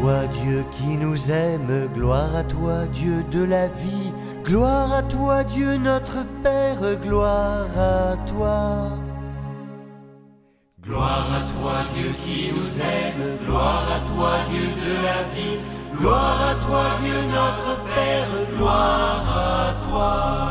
toi Dieu qui nous aime, gloire à toi Dieu de la vie, gloire à toi Dieu notre Père, gloire à toi. Gloire à toi Dieu qui nous aime, gloire à toi Dieu de la vie, gloire à toi Dieu notre Père, gloire à toi.